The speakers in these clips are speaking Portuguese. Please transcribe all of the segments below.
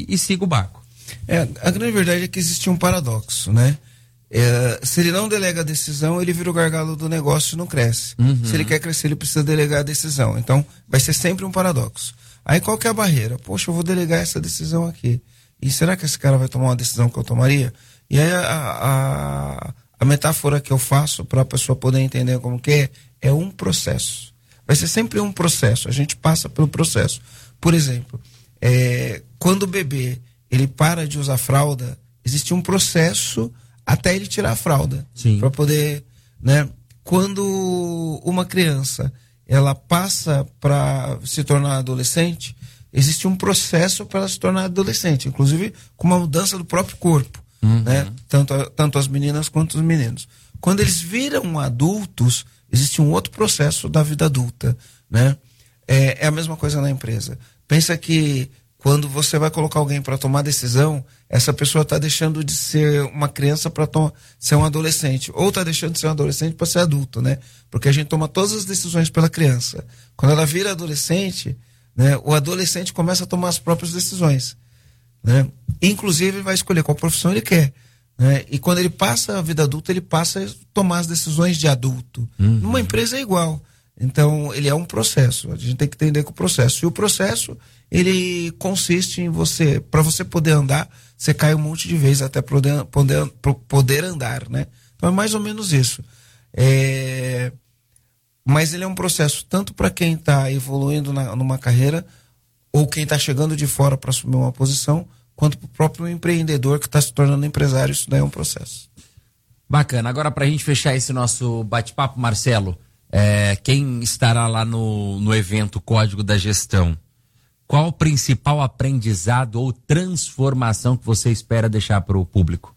e siga o barco. A grande verdade é que existe um paradoxo, né? Se ele não delega a decisão, ele vira o gargalo do negócio e não cresce. Se ele quer crescer, ele precisa delegar a decisão. Então, vai ser sempre um paradoxo. Aí qual que é a barreira? Poxa, eu vou delegar essa decisão aqui. E será que esse cara vai tomar uma decisão que eu tomaria? E aí a metáfora que eu faço para a pessoa poder entender como que é um processo. Vai ser sempre um processo. A gente passa pelo processo. Por exemplo, quando o bebê ele para de usar fralda, existe um processo até ele tirar a fralda. Para poder, né? Quando uma criança ela passa para se tornar adolescente, existe um processo para ela se tornar adolescente, inclusive com uma mudança do próprio corpo, né? Tanto as meninas quanto os meninos. Quando eles viram adultos, existe um outro processo da vida adulta, né? É a mesma coisa na empresa. Pensa que quando você vai colocar alguém para tomar decisão, essa pessoa está deixando de ser uma criança para ser um adolescente, ou está deixando de ser um adolescente para ser adulto, né? Porque a gente toma todas as decisões pela criança. Quando ela vira adolescente, né, o adolescente começa a tomar as próprias decisões, né? Inclusive vai escolher qual profissão ele quer, né? E quando ele passa a vida adulta, ele passa a tomar as decisões de adulto. Numa empresa é igual. Então, ele é um processo. A gente tem que entender que o processo. E o processo, ele consiste em para você poder andar, você cai um monte de vezes até poder andar, né? Então, é mais ou menos isso. Mas ele é um processo tanto para quem está evoluindo numa carreira, ou quem está chegando de fora para assumir uma posição, quanto para o próprio empreendedor que está se tornando empresário. Isso daí é um processo. Bacana. Agora, para a gente fechar esse nosso bate-papo, Marcelo, quem estará lá no evento Código da Gestão, qual o principal aprendizado ou transformação que você espera deixar para o público?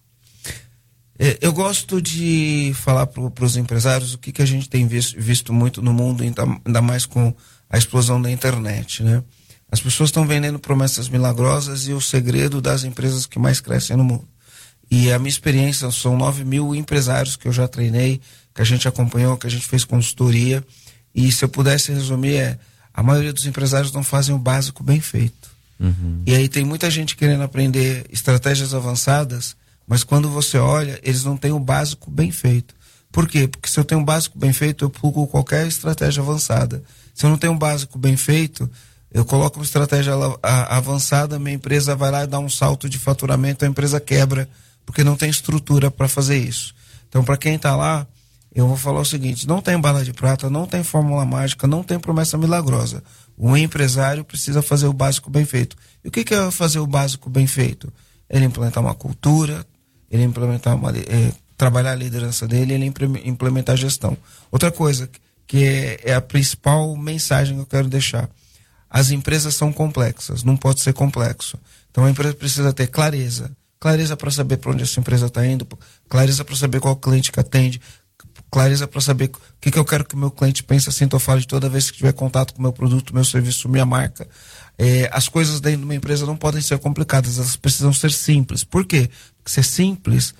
Eu gosto de falar para os empresários o que a gente tem visto muito no mundo, ainda mais com a explosão da internet, né? As pessoas estão vendendo promessas milagrosas e o segredo das empresas que mais crescem no mundo. E a minha experiência são 9.000 empresários que eu já treinei, que a gente acompanhou, que a gente fez consultoria. E se eu pudesse resumir, a maioria dos empresários não fazem o básico bem feito. E aí tem muita gente querendo aprender estratégias avançadas, mas quando você olha, eles não têm o básico bem feito. Por quê? Porque se eu tenho um básico bem feito, eu plugo qualquer estratégia avançada. Se eu não tenho um básico bem feito, eu coloco uma estratégia avançada, minha empresa vai lá e dá um salto de faturamento, a empresa quebra, porque não tem estrutura para fazer isso. Então, para quem está lá, eu vou falar o seguinte: não tem bala de prata, não tem fórmula mágica, não tem promessa milagrosa. O empresário precisa fazer o básico bem feito. E o que é fazer o básico bem feito? Ele implementar uma cultura, ele implementar trabalhar a liderança dele, ele implementar a gestão. Outra coisa que é a principal mensagem que eu quero deixar: as empresas são complexas, não pode ser complexo. Então a empresa precisa ter clareza para saber para onde essa empresa está indo, clareza para saber qual cliente que atende, clareza para saber o que eu quero que o meu cliente pense, assim, eu falo de toda vez que tiver contato com o meu produto, meu serviço, minha marca. As coisas dentro de uma empresa não podem ser complicadas, elas precisam ser simples. Por quê? Porque se é simples,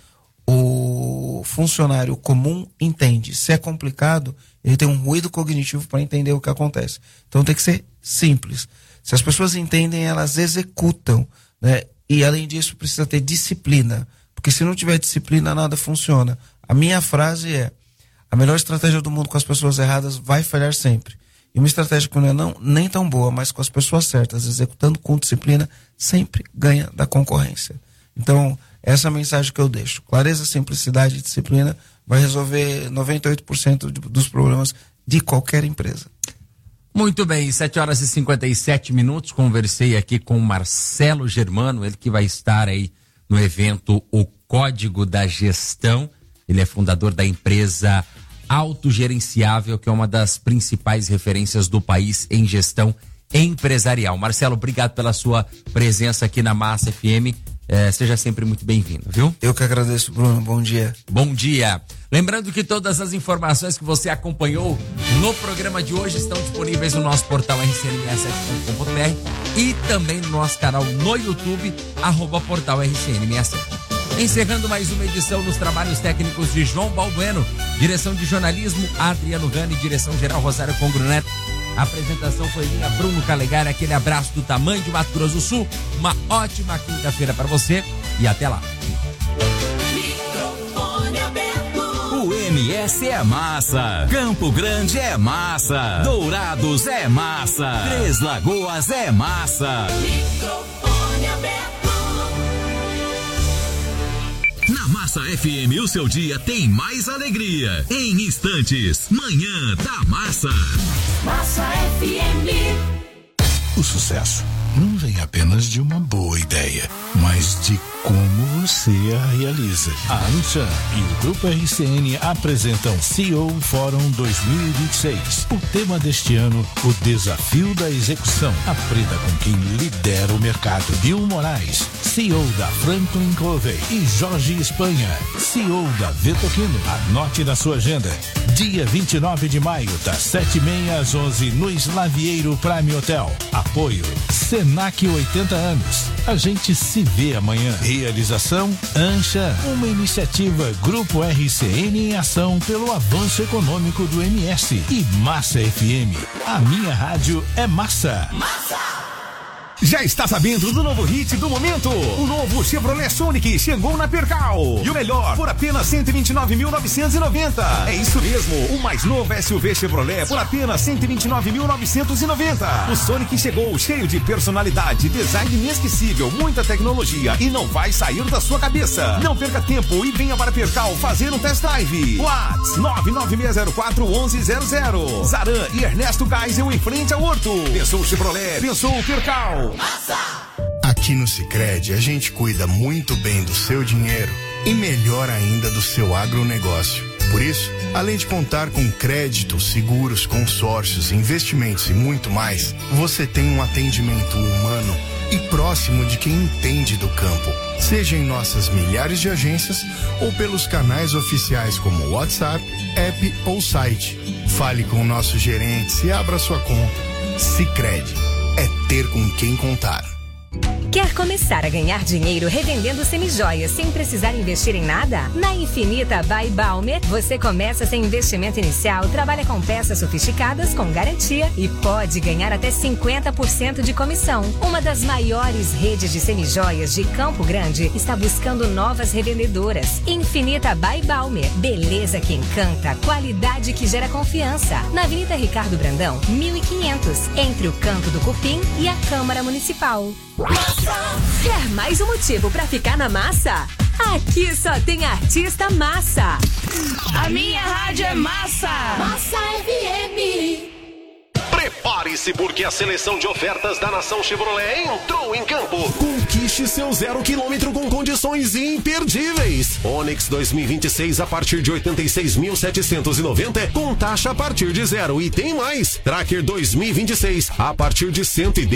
o funcionário comum entende. Se é complicado, ele tem um ruído cognitivo para entender o que acontece. Então tem que ser simples. Se as pessoas entendem, elas executam, né? E além disso, precisa ter disciplina, porque se não tiver disciplina, nada funciona. A minha frase é: a melhor estratégia do mundo com as pessoas erradas vai falhar sempre. E uma estratégia que não é nem tão boa, mas com as pessoas certas, executando com disciplina, sempre ganha da concorrência. Então, essa é a mensagem que eu deixo. Clareza, simplicidade e disciplina vai resolver 98% dos problemas de qualquer empresa. Muito bem, 7h57, conversei aqui com o Marcelo Germano, ele que vai estar aí no evento O Código da Gestão. Ele é fundador da empresa Autogerenciável, que é uma das principais referências do país em gestão empresarial. Marcelo, obrigado pela sua presença aqui na Massa FM. Seja sempre muito bem-vindo, viu? Eu que agradeço, Bruno. Bom dia. Bom dia. Lembrando que todas as informações que você acompanhou no programa de hoje estão disponíveis no nosso portal rcn67.com.br e também no nosso canal no YouTube, @portal RCN67. Encerrando mais uma edição nos trabalhos técnicos de João Baldueno, direção de jornalismo Adriano Gani, direção geral Rosário Congro Neto. A apresentação foi minha, Bruno Calegari. Aquele abraço do tamanho de Mato Grosso do Sul. Uma ótima quinta-feira para você e até lá. O MS é massa, Campo Grande é massa, Dourados é massa, Três Lagoas é massa. Microfone aberto. Na Massa FM, o seu dia tem mais alegria. Em instantes, Manhã da Massa. Massa FM. O sucesso não vem apenas de uma boa ideia, mas de como você a realiza. A ANCHA e o Grupo RCN apresentam CEO Fórum 2026. O tema deste ano, o desafio da execução. Aprenda com quem lidera o mercado. Bill Moraes, CEO da Franklin Covey, e Jorge Espanha, CEO da Vetoquino. Anote na sua agenda. Dia 29 de maio, das 7h30 às 11h, no Slavieiro Prime Hotel. Apoio Senac 80 anos. A gente se vê amanhã. Realização ANCHA, uma iniciativa Grupo RCN em ação pelo avanço econômico do MS. E Massa FM. A minha rádio é massa. Massa! Já está sabendo do novo hit do momento? O novo Chevrolet Sonic chegou na Percal. E o melhor, por apenas 129.990. É isso mesmo, o mais novo SUV Chevrolet por apenas 129.990. O Sonic chegou cheio de personalidade, design inesquecível, muita tecnologia e não vai sair da sua cabeça. Não perca tempo e venha para Percal fazer um test drive. WhatsApp 99604-1100. Zaran e Ernesto Geisel em frente ao Horto. Pensou Chevrolet, pensou Percal. Massa! Aqui no Sicredi a gente cuida muito bem do seu dinheiro e melhor ainda do seu agronegócio. Por isso, além de contar com créditos, seguros, consórcios, investimentos e muito mais, você tem um atendimento humano e próximo de quem entende do campo. Seja em nossas milhares de agências ou pelos canais oficiais como WhatsApp, app ou site. Fale com nossos gerentes e abra sua conta. Sicredi. É ter com quem contar. Quer começar a ganhar dinheiro revendendo semijoias sem precisar investir em nada? Na Infinita by Balmer, você começa sem investimento inicial, trabalha com peças sofisticadas com garantia e pode ganhar até 50% de comissão. Uma das maiores redes de semijoias de Campo Grande está buscando novas revendedoras. Infinita by Balmer, beleza que encanta, qualidade que gera confiança. Na Avenida Ricardo Brandão, 1500, entre o Campo do Cupim e a Câmara Municipal. Massa! Quer mais um motivo pra ficar na massa? Aqui só tem artista massa. A minha rádio é massa. Massa FM. Prepare-se porque a seleção de ofertas da Nação Chevrolet entrou em campo. Conquiste seu 0 km com condições imperdíveis. Onix 2026 a partir de 86.790 com taxa a partir de 0 e tem mais. Tracker 2026 a partir de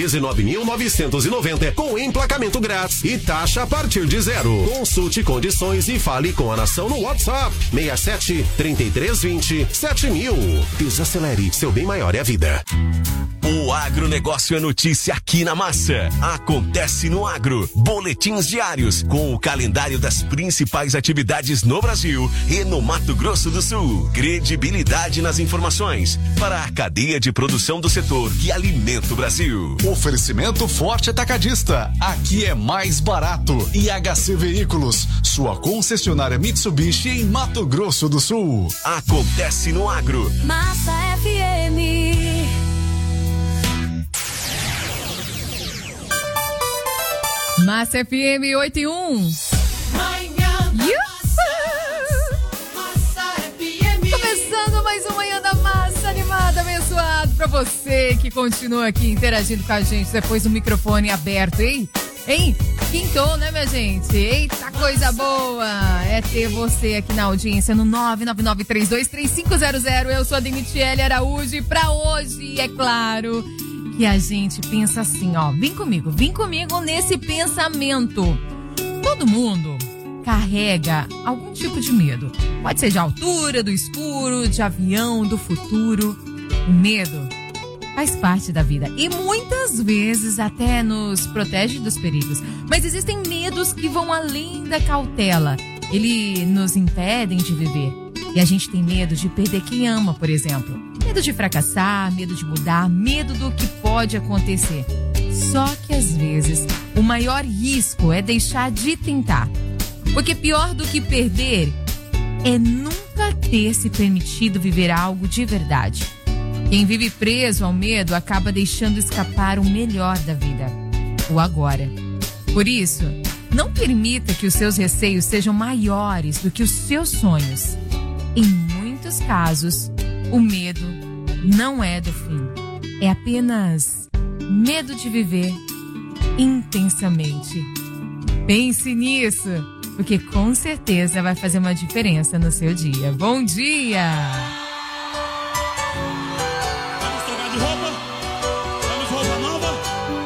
119.990 com emplacamento grátis e taxa a partir de 0. Consulte condições e fale com a Nação no WhatsApp 67 3320 7000. Desacelere, seu bem maior é a vida. O agronegócio é notícia aqui na Massa. Acontece no Agro. Boletins diários com o calendário das principais atividades no Brasil e no Mato Grosso do Sul. Credibilidade nas informações para a cadeia de produção do setor que alimenta o Brasil. Oferecimento Forte Atacadista. Aqui é mais barato. E HC Veículos, sua concessionária Mitsubishi em Mato Grosso do Sul. Acontece no Agro. Massa FM. Massa FM 8-1. Massa FM. Começando mais um Manhã da Massa, animada, abençoado pra você que continua aqui interagindo com a gente depois do microfone aberto, hein? Hein? Quintou, né, minha gente? Eita, coisa boa! É ter você aqui na audiência no 999323500. Eu sou a Denitiele Araújo e pra hoje, é claro, que a gente pensa assim, ó. Vem comigo nesse pensamento. Todo mundo carrega algum tipo de medo. Pode ser de altura, do escuro, de avião, do futuro. O medo faz parte da vida e muitas vezes até nos protege dos perigos. Mas existem medos que vão além da cautela. Eles nos impedem de viver. E a gente tem medo de perder quem ama, por exemplo. Medo de fracassar, medo de mudar, medo do que pode acontecer. Só que às vezes o maior risco é deixar de tentar. Porque pior do que perder é nunca ter se permitido viver algo de verdade. Quem vive preso ao medo acaba deixando escapar o melhor da vida, o agora. Por isso, não permita que os seus receios sejam maiores do que os seus sonhos. Em muitos casos, o medo não é do fim. É apenas medo de viver intensamente. Pense nisso, porque com certeza vai fazer uma diferença no seu dia. Bom dia! Vamos trocar de roupa? Vamos roupa nova?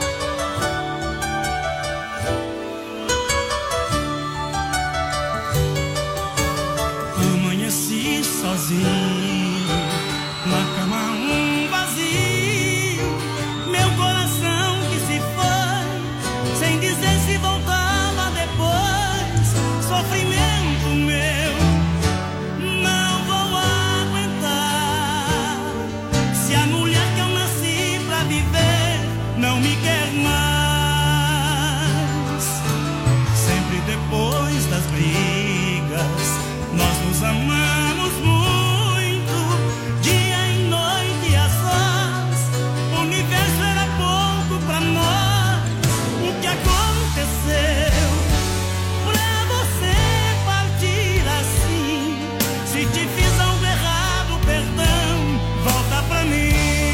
Amanheci sozinho, na cama um vazio, meu coração que se foi, sem dizer se voltava depois, sofrimento meu, não vou aguentar, se a mulher que eu nasci pra viver não me quer mais, sempre depois das brigas, nós nos amamos muito, dia e noite a sós, o universo era pouco pra nós, o que aconteceu pra você partir assim, se te fiz algo errado, perdão, volta pra mim,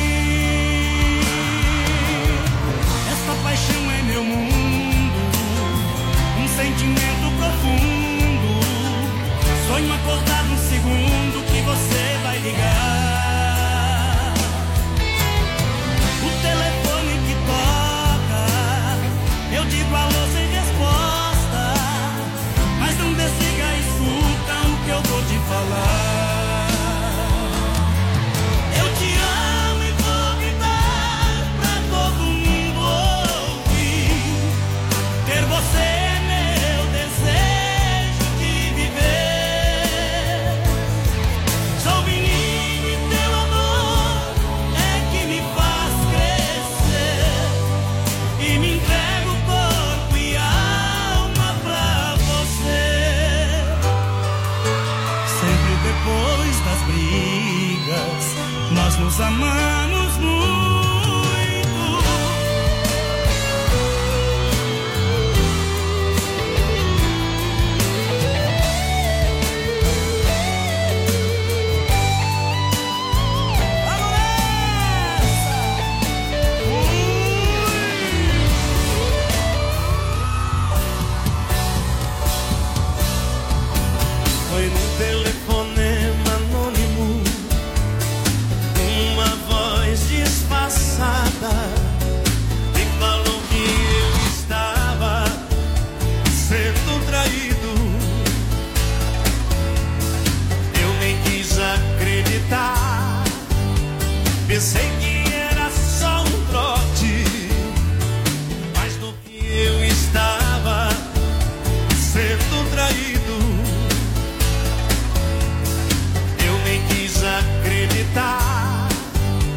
essa paixão é meu mundo, um sentimento profundo, sonho acordar no segundo que você vai ligar.